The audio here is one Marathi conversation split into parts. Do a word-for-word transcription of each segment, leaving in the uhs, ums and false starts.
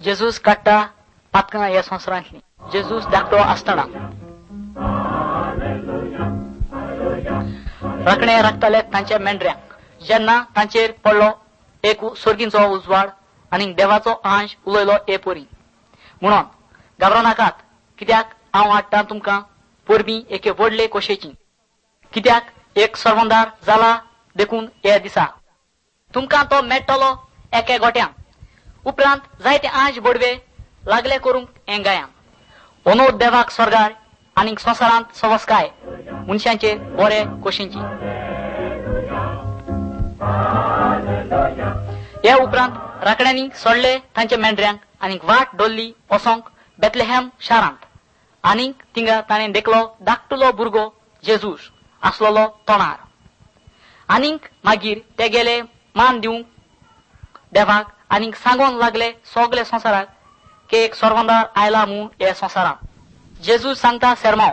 जेजूस काडटा पातकां ह्या संवसारांतली. जेजूस धाकटो आसतना रखणे राखताले तांच्या मेंढऱ्यांक. जेन्ना तांचेर पडलो एक सर्गींचो उजवाड आनी देवाचो अंश उलयलो हे पोरी म्हणून घाबरो नाकात, कित्याक हांव हाडटां तुमकां पोरबी एके व्हडले कोशेची. कित्याक एक सर्वंदार जाला देखून हे दिसा तुमकां तो मेळटलो एके गोट्यान. उपरांत जायते अंश बोडवे लागले करूंक हें गायां. अंदो देवाक स्वर्गार आनी संवसारांत सवस्काय मनशांचेर बरे कोशेची. हे उपरांत राखड्यांनी सोडले तांच्या मेंढऱ्यांक आनी वाट डोल्ली वसोंक बेतलेहेम शारांत. आनीक थिंगा ताणें देखलो धाकटुलो भुरगो जेजूस आसलोलो तोणार. आनीक मागीर ते गेले मान दिवंक देवाक आनीक सांगोन लागले सगले संवसाराक की एक सर्वंदार आयला म्हूण हे संवसारांत. जेजूस सांगता सेरमांव.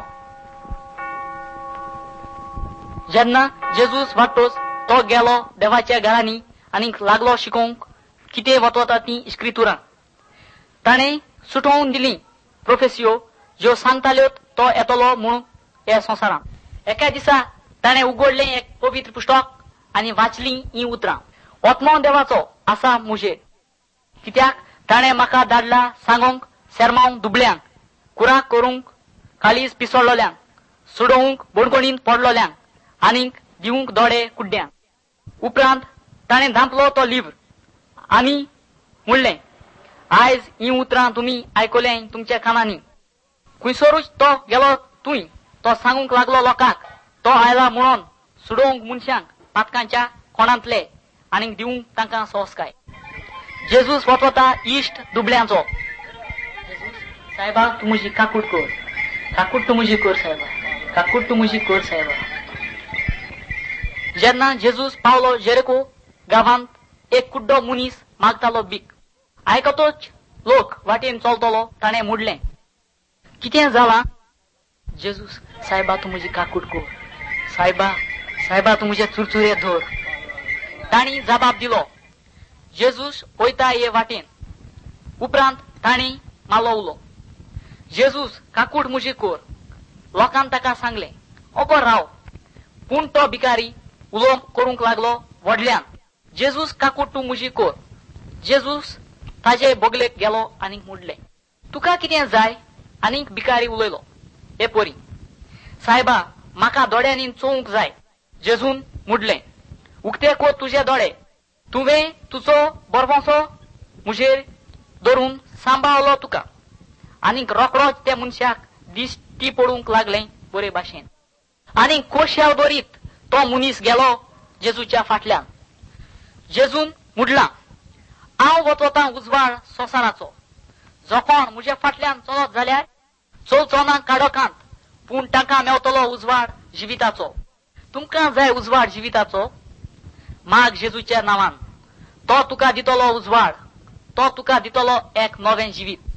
जेन्ना जेजूस वाटतोच तो गेलो देवाच्या घरांनी आनीक लागलो शिकोवंक कितें वतवता ती इस्क्रितुरां. ताणें सुटोवन दिली प्रोफेसियो ज्यो सांगताल्यो तो येतलो म्हूण हे संवसारांत. एका दिसा ताणें उगडलें एक पवित्र पुस्तक आनी वाचलीं ही उतरां. ओत्मो देवाचो आसा मुजेर, कित्याक ताणें म्हाका धाडला सांगोंक सेरमांव दुबळ्यांक, कुराक करूंक काळीज पिसोळ्ळोल्यांक, सोडोवंक बोडगोणींत पडलोल्यांक आनीक दिवंक दोळे कुड्ड्यांक. उपरांत ताणें धांपलो तो लिव्र आनी म्हणलें, आयज ही उतरां तुमी आयकलें तुमच्या कानांनी. खुंयसरूच तो गेलो तुंय तो सांगूंक लागलो लोकांक तो आयला म्हणून सोडोवंक मनशांक पातकांच्या कोणांतले आनीक दिवंक तांकां सवस्काय. जेजूस वतवता इश्ट दुबळ्यांचो. सायबा तूं म्हजी काकूट कर, काकूट तूं म्हजी कर सायबा, काकूट तूं म्हजी कर सायबा. जेन्ना जेजूस पावलो जेरिको गांवांत एक कुड्डो मनीस मागतालो बीक. आयकतोच लोक वाटेन चलतलो ताणें म्हणलें, कितें जालां? जेजूस सायबा तूं म्हजी काकूट कर, सायबा सायबा तूं म्हजे चुरचुरे धर. तांणी जबाब दिलो. जेजूस वयता हे वाटेन. उपरांत तांणी मालो उलो. जेजूस काकूट म्हजी कर. लोकांन ताका सांगलें, ओबो राव. पूण तो भिकारी उलो करूंक लागलो व्हडल्यान, जेजूस काकूट तूं म्हजी कर. जेजूस ताजे बोगलेक गेलो आनीक म्हणलें, तुका कितें जाय? आनीक भिकारी उलयलो, हे पोरी सायबा म्हाका दोळ्यांनी चोवंक जाय. जेजून म्हणलें, उक्ते को तुजे दोळे. तुवें तुजो बरवोसो म्हजेर धरून सांबाळलो तुका. आनीक रोखडोच त्या मनशाक दिश्टी पडूंक लागलें बरे भाशेन. आनीक कोश्याल बरीत तो मनीस गेलो जेजूच्या फाटल्यान. जेजून म्हणलां, हांव वतवतां उजवाड संवसाराचो. जो कोण म्हजे फाटल्यान चलत जाल्यार चलचो ना काडोकांत, पूण तांकां मेवतलो उजवाड जिविताचो. तुमकां जाय उजवाड जिविताचो? माग जेजूच्या नांवान. तो तुका दितलो उजवाड. तो तुका दितलो एक नवें जिवीत.